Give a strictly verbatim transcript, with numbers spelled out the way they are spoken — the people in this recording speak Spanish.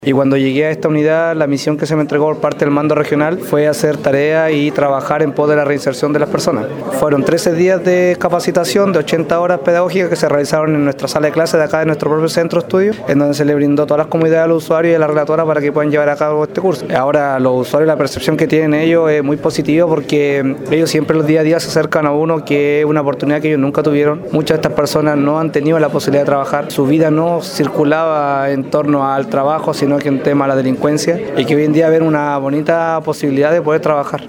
Y cuando llegué a esta unidad, la misión que se me entregó por parte del mando regional fue hacer tarea y trabajar en pos de la reinserción de las personas. Fueron trece días de capacitación de ochenta horas pedagógicas que se realizaron en nuestra sala de clases de acá de nuestro propio centro de estudio, en donde se le brindó todas las comodidades a los usuarios y a la relatora para que puedan llevar a cabo este curso. Ahora los usuarios, la percepción que tienen ellos es muy positiva porque ellos siempre los día a día se acercan a uno, que es una oportunidad que ellos nunca tuvieron. Muchas de estas personas no han tenido la posibilidad de trabajar, su vida no circulaba en torno al trabajo, sino que en tema de la delincuencia, y que hoy en día ven una bonita posibilidad de poder trabajar.